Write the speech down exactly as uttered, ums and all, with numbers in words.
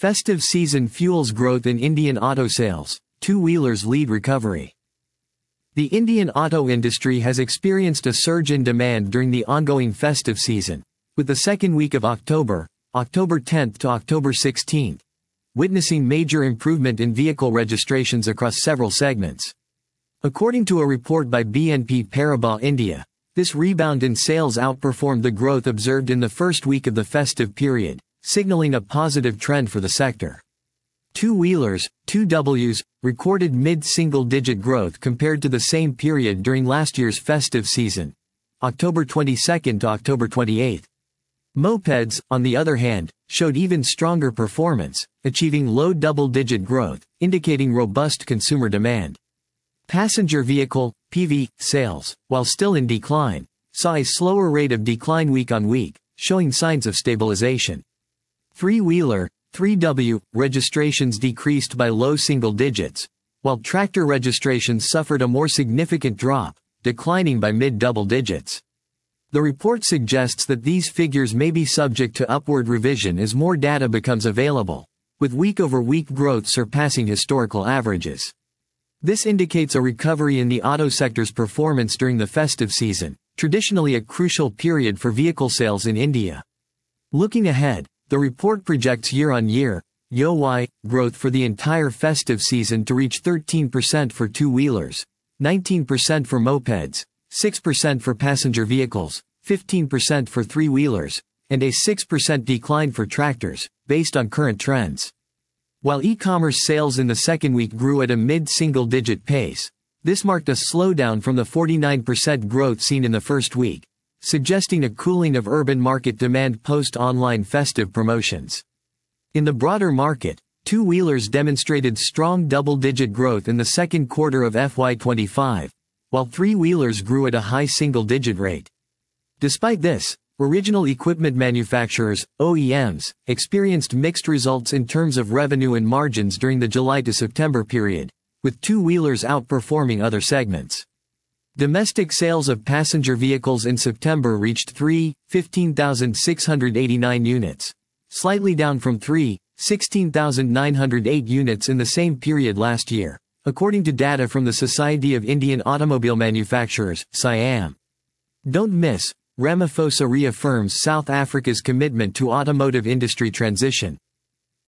Festive season fuels growth in Indian auto sales, two-wheelers lead recovery. The Indian auto industry has experienced a surge in demand during the ongoing festive season, with the second week of October, October tenth to October sixteenth, witnessing major improvement in vehicle registrations across several segments. According to a report by B N P Paribas India, this rebound in sales outperformed the growth observed in the first week of the festive period, signaling a positive trend for the sector. Two-wheelers, two Ws, recorded mid-single-digit growth compared to the same period during last year's festive season, October twenty-second to October twenty-eighth. Mopeds, on the other hand, showed even stronger performance, achieving low double-digit growth, indicating robust consumer demand. Passenger vehicle, P V, sales, while still in decline, saw a slower rate of decline week-on-week, showing signs of stabilization. Three-wheeler, three W, registrations decreased by low single digits, while tractor registrations suffered a more significant drop, declining by mid-double digits. The report suggests that these figures may be subject to upward revision as more data becomes available, with week-over-week growth surpassing historical averages. This indicates a recovery in the auto sector's performance during the festive season, traditionally a crucial period for vehicle sales in India. Looking ahead, the report projects year-on-year Y O Y growth for the entire festive season to reach thirteen percent for two-wheelers, nineteen percent for mopeds, six percent for passenger vehicles, fifteen percent for three-wheelers, and a six percent decline for tractors, based on current trends. While e-commerce sales in the second week grew at a mid-single-digit pace, this marked a slowdown from the forty-nine percent growth seen in the first week, suggesting a cooling of urban market demand post-online festive promotions. In the broader market, two-wheelers demonstrated strong double-digit growth in the second quarter of F Y twenty-five, while three-wheelers grew at a high single-digit rate. Despite this, original equipment manufacturers, O E Ms, experienced mixed results in terms of revenue and margins during the July to September period, with two-wheelers outperforming other segments. Domestic sales of passenger vehicles in September reached three lakh fifteen thousand six hundred eighty-nine units, slightly down from three lakh sixteen thousand nine hundred eight units in the same period last year, according to data from the Society of Indian Automobile Manufacturers, SIAM. Don't miss, Ramaphosa reaffirms South Africa's commitment to automotive industry transition.